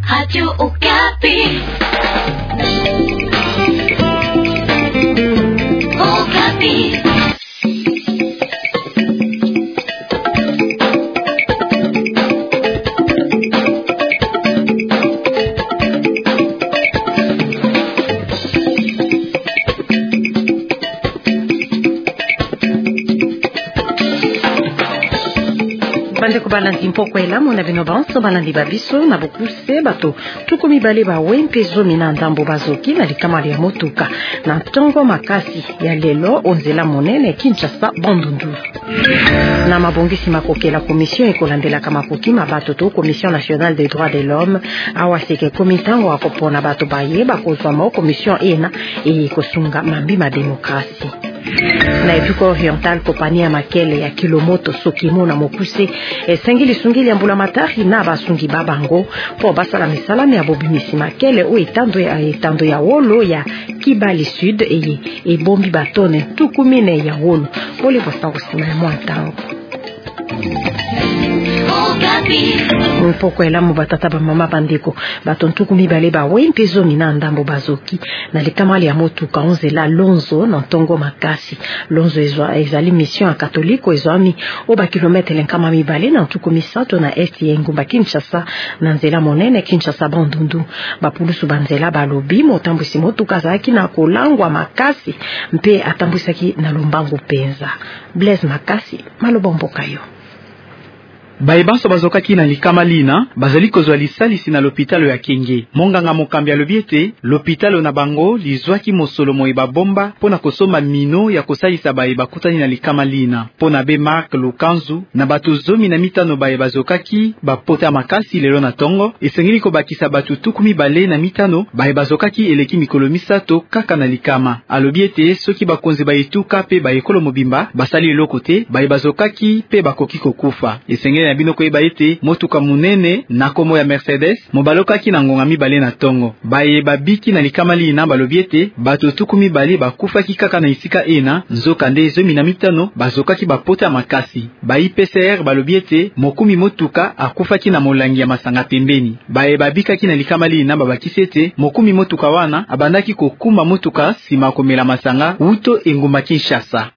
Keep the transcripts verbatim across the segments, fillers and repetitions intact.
Radio Okapi. Okapi. Bande ko balandi mpoko elamu na bino banso balandi babiso na bokuse bato tukumi bale ba wempezo mina ndambo bazoki na likamali ya motuka na ntongo makasi ya lelo onzela monene Kinshasa Bandundu. Na mabongisi makokela commission ekolandela kamakoki mabato to commission nationale des droits de l'homme awaseke komitango akopona bato baye bakozwa ma commission ena e kosunga mambima demokrasi. Na epuko oriental kopani ya makele ya kilomoto sokimo na mokuse esengili sungili ya mbula matari na basungi babango po basala misalame ya bobimisi makele o etando ya etando ya wolo ya Kibali Sud eye e bombi batone tukumine ya wolo pole bosango sima ya mwantango. Mpoko elamu batata ba mama bandeko batontuku mibale ba wempezo mina ndambo bazoki na likamali ya motuka onzela Lonzo na ntongo makasi. Lonzo ezwa ezali mission ya katoliko ezwami oba kilometre lenkama mibale na ntuku misato na esti ya ngumba Kinshasa na nzela monene Kinshasa Bandundu. Bapulusu banzela balobi motambusi motuka zaki na kolangwa makasi mpe atambusaki na lombangu penza. Blaise Makasi maloba mboka yo. Baibanso bazokaki na likamalina bazali kozwa lisalisi na l'hôpital ya Kenge. Monganga mokambi alobiete l'hôpital na bango lizwaki mosolo moyeba bomba pona kosomba mino ya kosalisa baeba kutani na likamalina. Pona be Mark Lukanzu na batu zomi na mitano baeba zokaki bapota makasi lelo na tongo esengeli ko bakisa batu tukumi bale na mitano baeba zokaki eleki mikolo misato kaka na likama. Alobiete soki bakonzi baetuka pe baekolo mobimba basali lokote baeba zokaki pe bakoki kokufa. Esengeli na bino koyeba ete motuka munene na komo ya Mercedes mobalokaki na ngonga mibale na tongo baye babiki na likamali na balobiete bato tukumi bale bakufaki kaka na isika ena nzoka nde zomi na mitano bazokaki bapota makasi. Ba I P C R balobiete mokumi motuka akufaki na molangi ya masanga pembeni. Baye babikaki na likamali na babakisete mokumi motuka wana abandaki kokuma motuka sima komela masanga uto engumba Kinshasa.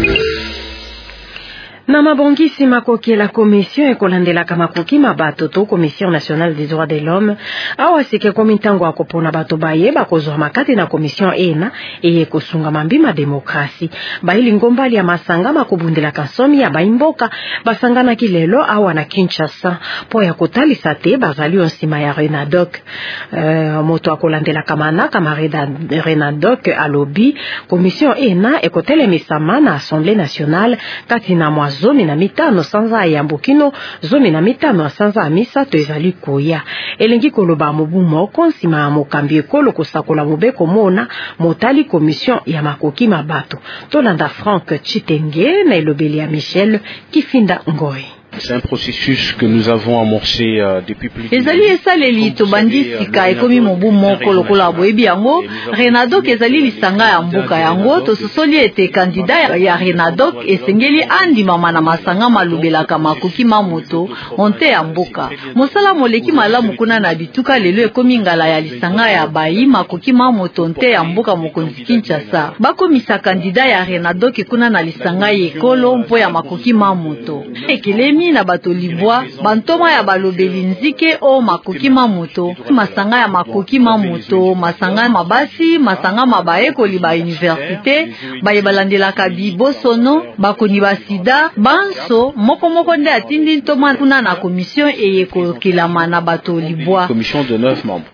Na mabongisi makoki la commission ekolandela kamakoki mabato to commission nationale des droits de l'homme awasike komitango akopona bato baye bakozwa makati na commission ena eye kosunga mambima demokrasi baili ngombali ya masanga makobundela kansomi ya baimboka basangana kilelo awa na Kinshasa po ya kotalisa te bazali onsima ya Renadoc. Uh, moto akolandela kamana kama Renadoc alobi commission ena ekotele misama na Assemblée nationale kati na mwa zomi na mitano sanza ya mbokino zomi na mitano sanza amisa to ezali koya elengi koloba mobu moko nsima ya mokambi ekolo kosakola mobeko mona motali commission ya makoki mabato tolanda Franck Chitenge na elobeli ya Michel Kifinda Ngoy. C'est un processus que nous avons amorcé euh, depuis plus de ezali esaleli tobandi sika ekomi mobu moko lokola boyebi yango Renadoc ezali lisanga ya mbuka yango tososoli ete kandida ya Renadoc esengeli andimama na masanga malubelaka makoki mamoto onte ya mbuka mosala moleki malamu kuna na bituka lelo ekomi ngala ya lisanga ya bayi makoki mamoto onte ya mbuka mokonzi Kinshasa bakomisa kandida ya Renadoc kuna na lisanga yekolo mpo ya makoki mamoto ekelemi na bato libwa bantoma ya balobeli nzike o makoki mamoto masanga ya makoki mamoto masanga mabasi masanga mabaekoli ba université baye balandelaka bibosono bakoni basida banso moko moko nde atindi ntoma kuna na commission eyekolama na bato libwa commission de neuf membres.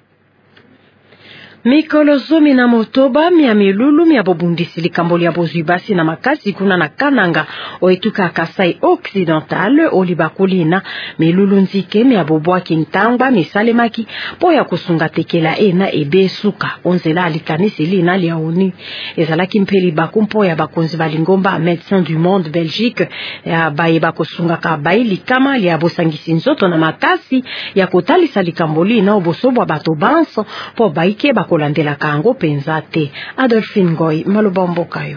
Mikolo zomi na motoba mia milulu mia bobundisi likamboli ya bozwi basi na makasi kuna na Kananga oetuka Kasai Occidental olibakulina milulu nzike mia bobwa kintangba misalemaki po ya kusunga tekela ena ebesuka onzela alikanisi lina lia oni ezalaki mpeli bakumpo ya bakonzi balingomba Médecins du Monde Belgique ya baye bakosunga ka baili kama lia bosangisi nzoto na makasi ya kotalisa likamboli na obosobwa bato banso po baike kolandela kango penzate. Adolphine Ngoy malobombo kayo.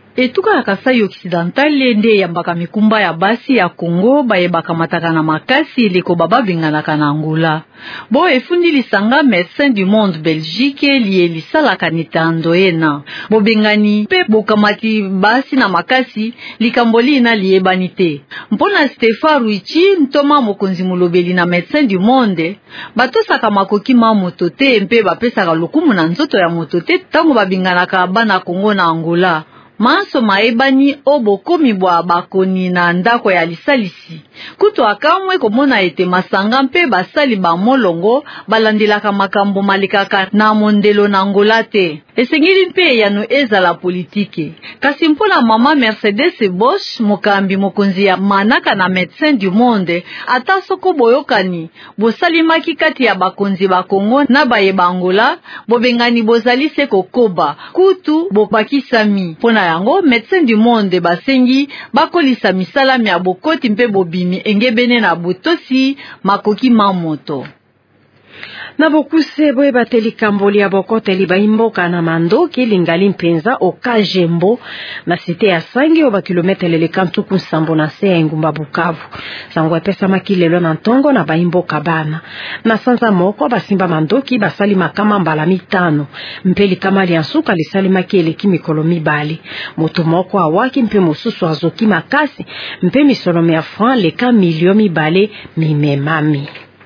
Etuka ya Kasai Occidental nde yambaka mikumba ya basi ya Congo bayebaka mataka na makasi ileko baba binganaka na Angola. Bo efundi lisanga Médecins du Monde Belgique liye lisalaka nitando ena. Bo bengani pe bokamati basi na makasi likamboli na liyebani te. Mpona Stéphane Ruichi ntoma mokonzi mulobeli na Médecins du Monde batosaka makoki ma moto te mpe bapesaka lokumu na nzoto ya moto te tango babinganaka bana Congo na Angola. Manso maebani obokomi bwa bakoni na ndako ya lisalisi. Kutu akamwe komona ete masanga mpe basali ba molongo balandelaka makambo malikaka na mondelo na Angola te. Esengeli mpe yano ezala politike. Kasi mpona mama Mercedes Bosch mokambi mokonzi ya manaka na Médecins du Monde ata soko boyokani bosalimaki kati ya bakonzi ba Kongo na bayeba Angola bobengani bozali se kokoba kutu bopakisami. Pona yango Médecins du Monde basengi bakolisa misala ya bokoti mpe bobimi engebene na butosi makoki mamoto. Na bokuse boye bateli kamboli ya bokoteli baimboka na mandoki lingali mpenza okajembo na site ya sangi oba kilometre lele kantuku nsambo na se ya ngumba Bukavu. Sango epesa makilelo na ntongo na baimboka bana. Na sanza moko basimba mandoki basali makama mbala mitano. Mpeli kama liansuka lisali makele kimikolo mibali. Moto moko awaki mpe mosusu azoki makasi mpe misolomi ya franc leka milio mibale mimemami.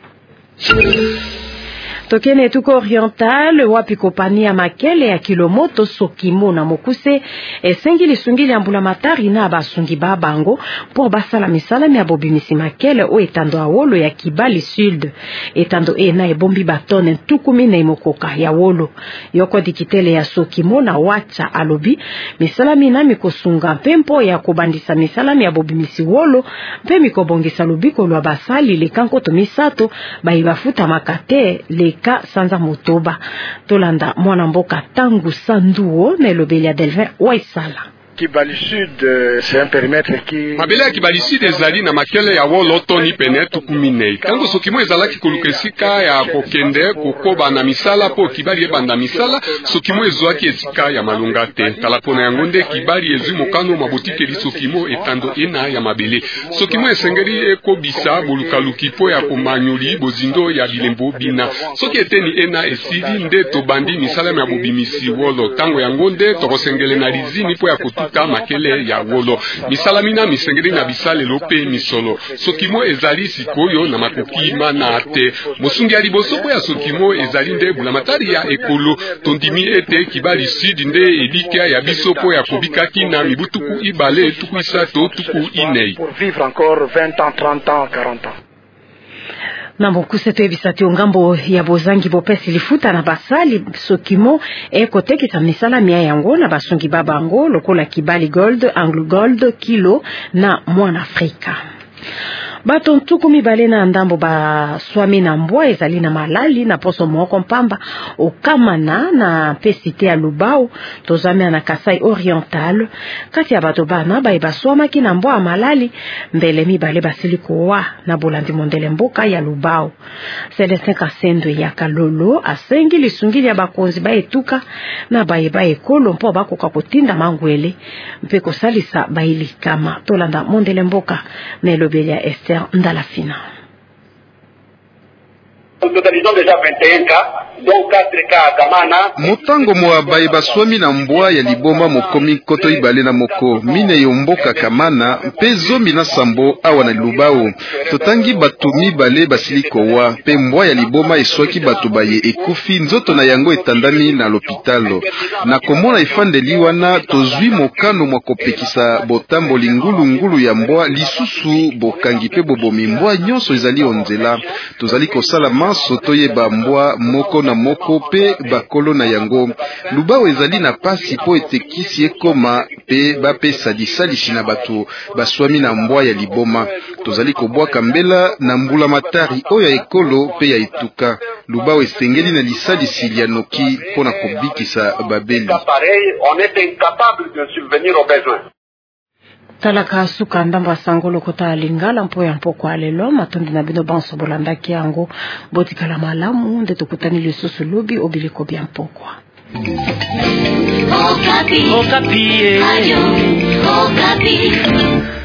Tokene tuko oriental wapi kopani ya makele ya kilomoto Sokimo na mokuse esengi lisungili ambula matari na basungi ba bango pour basala misala mi abobimisi makele o etando awolo ya Kibali Sud etando ena ebombi batone tukumi na imokoka ya wolo yoko dikitele ya Sokimo na wacha alobi misala mina mikosunga pempo ya kobandisa misala mi abobimisi wolo mpe mikobongisa lubiko lwa basali lekanko to misato baibafuta makate le ka sanza motoba tolanda mwana mboka tangu sanduo na elobeli ya Delvin Waisala. Kibali Sud, c'est un périmètre qui mabele ya Kibali Sud ezali na makele ya wolo toni pene tukumine. Tango Sokimo ezalaki kolukesika ya kokende kokoba na misala po Kibali ebanda misala, Sokimo ezwaki esika ya malunga te. Tala pona yango nde Kibali ezwi mokano mabotike li Sokimo etando ena ya mabele. Sokimo esengeli ekobisa bolukaluki po ya komanyoli bozindo ya bilembo bina. Soki eteni ena esili nde tobandi misala ya bobimisi wolo. Tango yango nde tokosengele na lizini po ya kotu ka makele ya wolo. Misalamina misengeli na bisale lope misolo. Sokimo ezali sikoyo na makoki mana te. Mosungi ya liboso po ya Sokimo ezali nde bulamatari ya ekolo. Tondimi ete Kibali Sud nde elika ya biso po ya kobikaki na mibutuku ibale tuku isato tuku inei. Pour vivre encore vingt ans, trente ans, quarante ans. Na mokuse to ebisati ongambo ya bozangi bopesi lifuta na basali Sokimo ekotekisa misala mia yango na basungi babango lokola Kibali Gold, Anglo Gold, Kilo na Mwana Afrika. Bato ntuku mibale na ndambo ba swami na mbwa ezali na malali na poso moko mpamba okamana na pesite ya Lubao tozame na Kasai Oriental kati ya bato bana ba ebaswama ki na mbwa malali mbele mibale basiliko wa na bolandi mondele mboka ya Lubao. Celestin Kasendo ya Kalolo asengi lisungili ya bakonzi ba etuka na ba eba ekolo mpo bakoka kotinda mangwele mpe kosalisa baili kama tolanda mondele mboka na elobeli ya Esther Ndalafina. Nous totalisons déjà vingt et un cas, dont quatre cas à Kamana. Motango moa baye baswami na mbwa ya liboma mokomi koto ibale na moko mine yomboka Kamana mpe zomi na sambo awa na Lubao. Totangi batu mibale basiliko wa mpe mbwa ya liboma eswaki batu baye ekufi nzoto na yango etandami na lopitalo. Na komona ifandeli wana tozwi mokano mwa kopekisa botambo lingulu ngulu ya mbwa lisusu bokangi pe bobomi mbwa nyonso ezali onzela. Tozali kosala soto ye bambwa moko na moko pe bakolo na yango. Lubao ezali na pasi po etekisi ekoma pe bapesa lisalisi na batu baswami na mbwa ya liboma. Tozali kobwaka mbela na mbula matari oyo ya ekolo pe ya etuka. Lubao esengeli na lisalisi ya noki pona kobikisa babeli. On est incapable de subvenir aux besoins. Talaka suka ndamba sangolo kota lingala mpo ya mpoko alelo matondi na bino banso bolandaki yango botikala malamu nde tukutani lisusu lubi obiliko bya mpokwa. Okapi. Okapi. Radio Okapi.